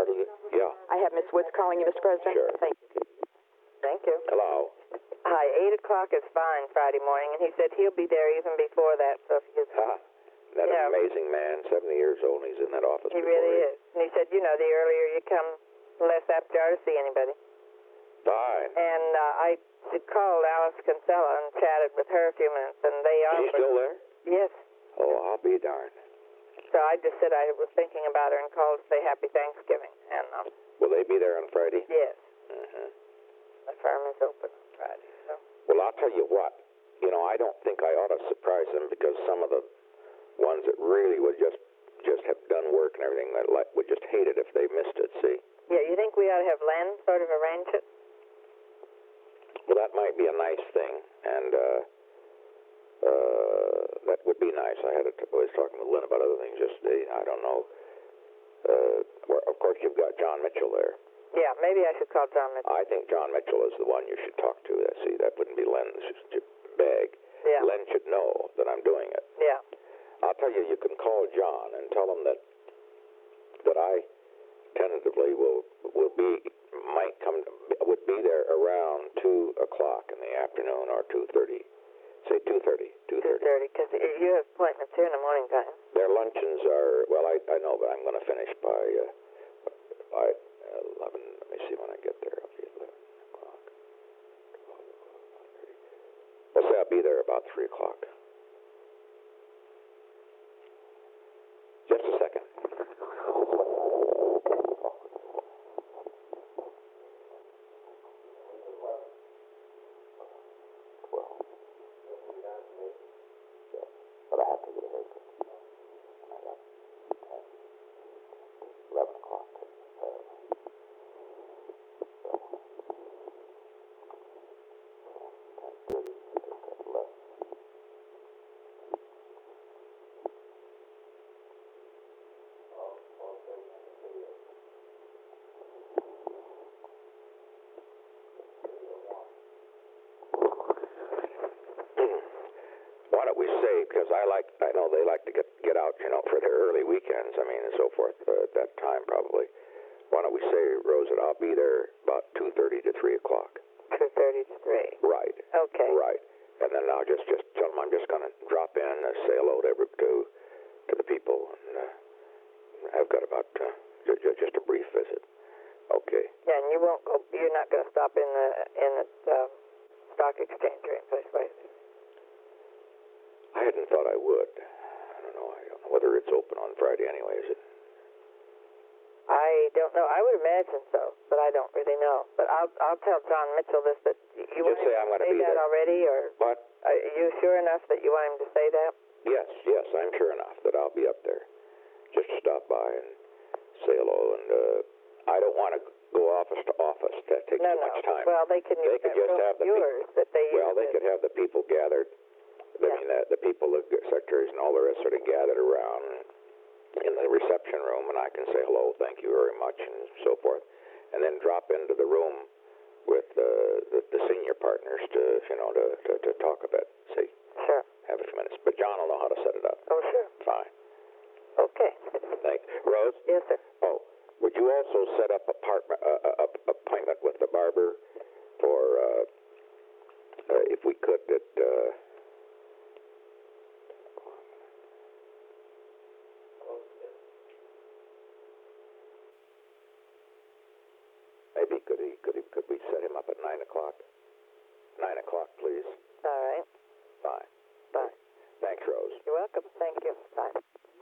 Marty? Yeah. I have Miss Woods calling you, Mr. President. Sure. Thank you. Hello. Hi, 8 o'clock is fine Friday morning, and he said he'll be there even before that, so if you... That Yeah. amazing man, 70 years old, and he's in that office. He really is. And he said, the earlier you come, the less apt you are to see anybody. Fine. And I called Alice Kinsella and chatted with her a few minutes, and they Is are... he still there? Yes. Oh, I'll be darned. So I just said I was thinking about her and called to say Happy Thanksgiving. And Will they be there on Friday? yes, Mm-hmm. the firm is open on Friday. So. Well, I'll tell you what. I don't think I ought to surprise them because some of the ones that really would just have done work and everything that would just hate it if they missed it, see? Yeah, you think we ought to have Len sort of arrange it? Well, that might be a nice thing, and that would be nice. I was talking with Lynn about other things yesterday. I don't know. Of course, you've got John Mitchell there. Yeah, maybe I should call John Mitchell. I think John Mitchell is the one you should talk to. See, that wouldn't be Len's bag. Yeah. Len should know that I'm doing it. Yeah. I'll tell you, you can call John and tell him that I tentatively would be there around 2 o'clock in the afternoon or 2:30. Say 2:30. 2:30, because you have appointments here in the morning time. Their luncheons are, well, I know, but I'm going to finish by 11. Let me see when I get there. It'll be 11 o'clock. Let's say I'll be there about 3 o'clock. Just a second. But I have to get a haircut. I got 11 o'clock. Why don't we say, because I know they like to get out, for their early weekends, and so forth, at that time probably. Why don't we say, Rose, that I'll be there about 2:30 to 3 o'clock. 2:30 to 3. Right. Okay. Right. And then I'll just tell them I'm just going to drop in and say hello to the people. And I've got about just a brief visit. Okay. Yeah, and you're not going to stop in the stock exchange or anyplace like that. I hadn't thought I would. I don't know whether it's open on Friday anyway, is it? I don't know. I would imagine so, but I don't really know. But I'll tell John Mitchell this, that you want Just say him I'm to going to say be that there. already, or What? are you sure enough that you want him to say that? Yes, I'm sure enough that I'll be up there. Just to stop by and say hello. And I don't want to go office to office. That takes too much time. Well, they can use could that just have the viewers that they use. Well, they could have the people gathered. The people, the secretaries and all the rest sort of gathered around in the reception room, and I can say hello, thank you very much, and so forth, and then drop into the room with the senior partners to talk a bit. See? Sure. Have a few minutes. But John will know how to set it up. Oh, sure. Fine. Okay. Thanks. Rose? Yes, sir. Oh, would you also set up appointment with the barber for, if we could, maybe could we set him up at 9 o'clock? 9 o'clock, please. All right. Fine. Bye. Thanks, Rose. You're welcome. Thank you. Bye.